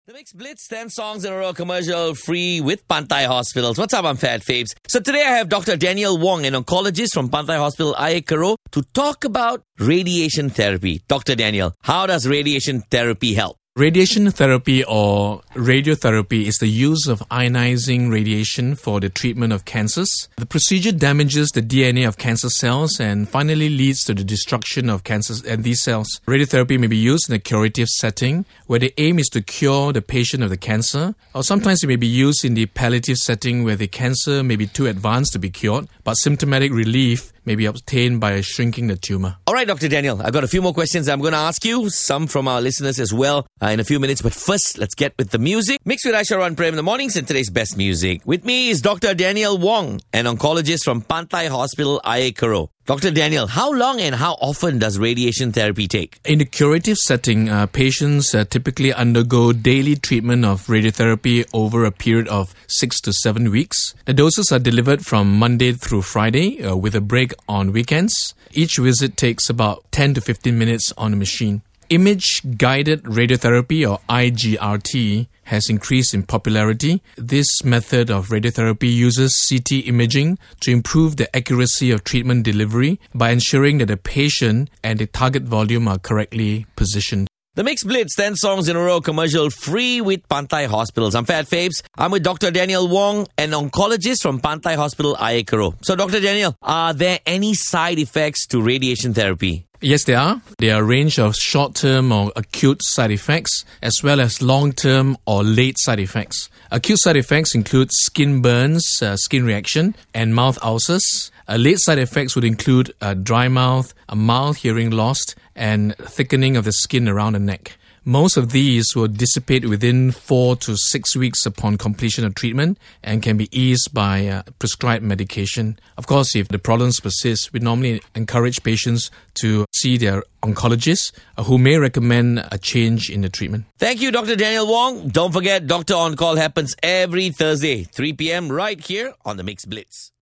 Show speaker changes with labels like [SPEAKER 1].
[SPEAKER 1] The Mix Blitz, 10 songs in a row, commercial free with Pantai Hospitals. What's up, I'm Fat Fabes. So today I have Dr. Daniel Wong, an oncologist from Pantai Hospital, Ayer Keroh, to talk about radiation therapy. Dr. Daniel, how does radiation therapy help?
[SPEAKER 2] Radiation therapy or radiotherapy is the use of ionizing radiation for the treatment of cancers. The procedure damages the DNA of cancer cells and finally leads to the destruction of cancers and these cells. Radiotherapy may be used in a curative setting where the aim is to cure the patient of the cancer, or sometimes it may be used in the palliative setting where the cancer may be too advanced to be cured, but symptomatic relief may be obtained by shrinking the tumor.
[SPEAKER 1] All right, Dr. Daniel, I've got a few more questions I'm going to ask you, some from our listeners as well, in a few minutes. But first, let's get with the music. Mixed with Aisha Ron Prem in the mornings and today's best music. With me is Dr. Daniel Wong, an oncologist from Pantai Hospital, Ayer Keroh. Dr. Daniel, how long and how often does radiation therapy take?
[SPEAKER 2] In the curative setting, patients typically undergo daily treatment of radiotherapy over a period of 6 to 7 weeks. The doses are delivered from Monday through Friday with a break on weekends. Each visit takes about 10 to 15 minutes on the machine. Image-guided radiotherapy, or IGRT, has increased in popularity. This method of radiotherapy uses CT imaging to improve the accuracy of treatment delivery by ensuring that the patient and the target volume are correctly positioned.
[SPEAKER 1] The Mix Blitz, 10 songs in a row, commercial free with Pantai Hospitals. I'm Fat Fabes. I'm with Dr. Daniel Wong, an oncologist from Pantai Hospital, Ayer Keroh. So, Dr. Daniel, are there any side effects to radiation therapy?
[SPEAKER 2] Yes, there are. There are a range of short-term or acute side effects, as well as long-term or late side effects. Acute side effects include skin burns, skin reaction, and mouth ulcers. Late side effects would include a dry mouth, a mild hearing loss, and thickening of the skin around the neck. Most of these will dissipate within 4 to 6 weeks upon completion of treatment and can be eased by prescribed medication. Of course, if the problems persist, we normally encourage patients to see their oncologist who may recommend a change in the treatment.
[SPEAKER 1] Thank you, Dr. Daniel Wong. Don't forget, Doctor On Call happens every Thursday, 3 p.m. right here on the Mix Blitz.